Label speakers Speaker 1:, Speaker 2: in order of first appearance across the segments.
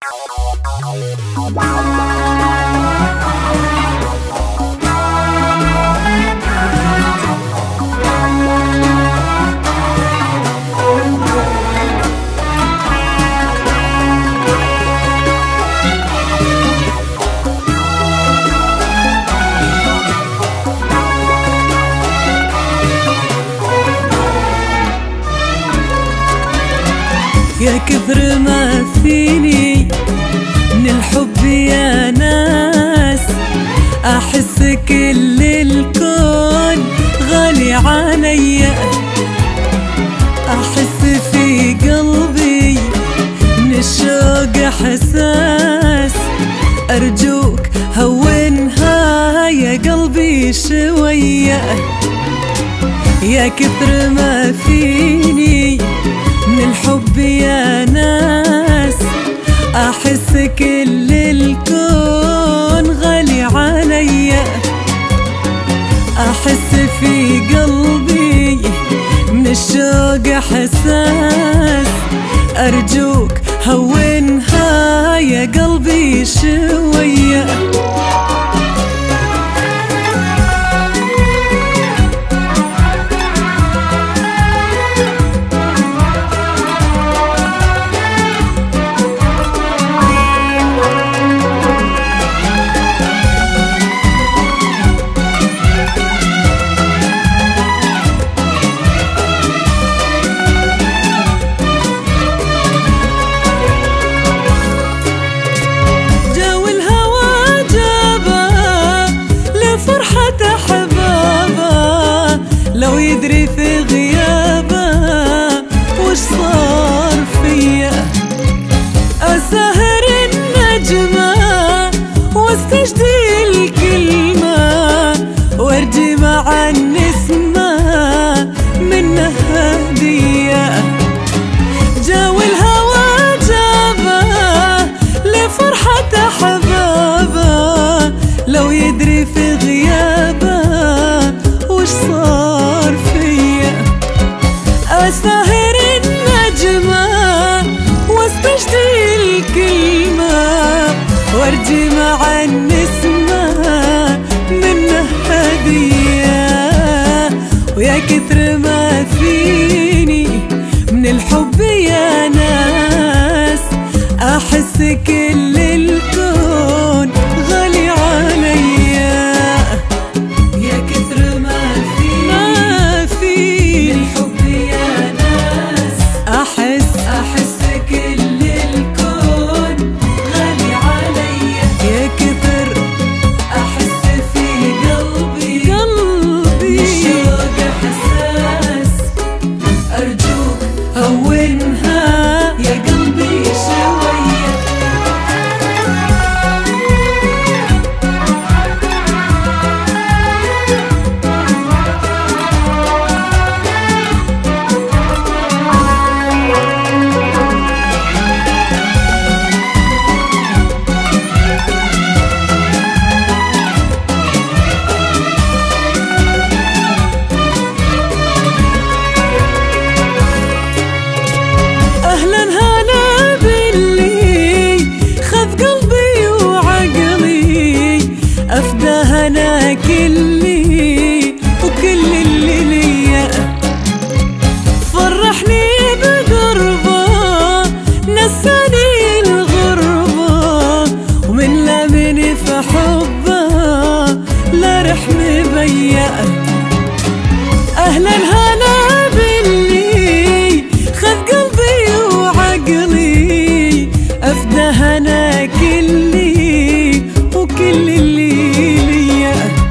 Speaker 1: يا كثر ما فيني من الحب يا ناس، أحس كل الكون غالي عليا، أحس في قلبي من الشوق إحساس، أرجوك هونها يا قلبي شوية. يا كثر ما فيني من الحب يا ناس، أحس كل الكون غالي عليا، أحس في قلبي من الشوق إحساس، أرجوك هونها يا قلبي شوية. لو يدري في غيابه وش صار فيا، أسهر النجمة واستجدي الكلمة، وارجي مع النسمة منه هدية. جاوي الهوى جابه لفرحة أحبابه، لو يدري في غيابه وش صار فيا، أسهر النجمة واستجدي الكلمة، وارجي مع النسمة منه هدية. ويا كثر ما فيني من الحب يا ناس، أحس كل الكون غالي عليا. يا كثر ما في الحب يا ناس، أحس كل الكون غالي عليا. يا كثر أحس في قلبي الشوق إحساس، أرجوك هونها يا قلبي شوية. أفداها أنا كلي وكل اللي ليا، فرحني بقربه نساني الغربة، ومن لامني في حبه لا رح مبيا. أهلا هلا باللي خذ قلبي وعقلي، أفداها أنا كلي وكل اللي ليا،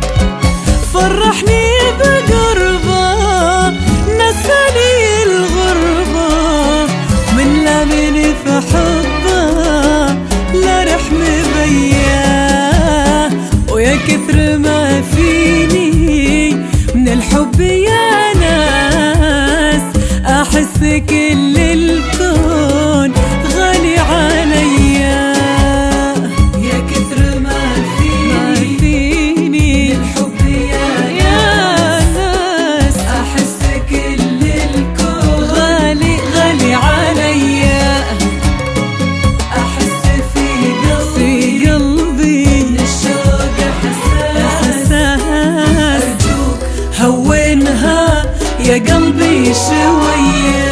Speaker 1: فرحني بقربه نساني الغربة، من لامني في حبه لا رح مبيا. ويا كثر ما فيني من الحب يا ناس، أحس كل الكون غالي عليا. يا كثر ما فيني من الحب يا ناس، أحس كل الكون غالي عليا، أحس يا قلبي شوية